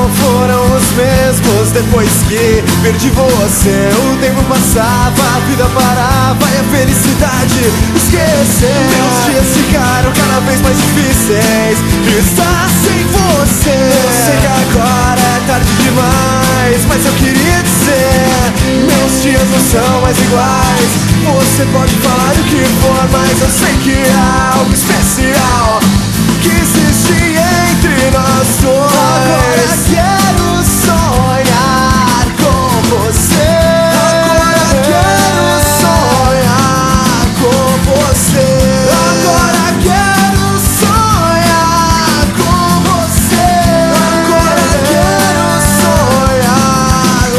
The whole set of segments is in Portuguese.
foram os mesmos depois que perdi você. O tempo passava, a vida parava e a felicidade esqueceu. Meus dias ficaram cada vez mais difíceis de estar sem você. Eu sei que agora é tarde demais, mas eu queria dizer: meus dias não são mais iguais. Você pode falar o que for, mas eu sei que há algo especial que existe entre nós dois. Agora quero sonhar com você. Agora quero sonhar com você. Agora quero sonhar com você. Agora quero sonhar.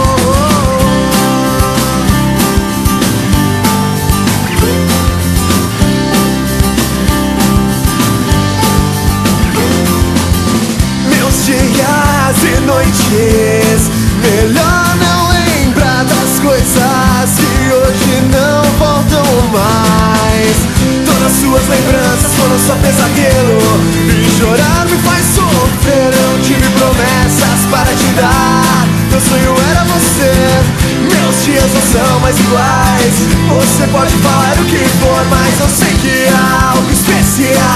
Meus dias e noites, melhor não lembrar das coisas que hoje não voltam mais. Todas suas lembranças foram só pesadelo, e chorar me faz sofrer. Eu tive promessas para te dar, meu sonho era você. Meus dias não são mais iguais. Você pode falar o que for, mas eu sei que há algo especial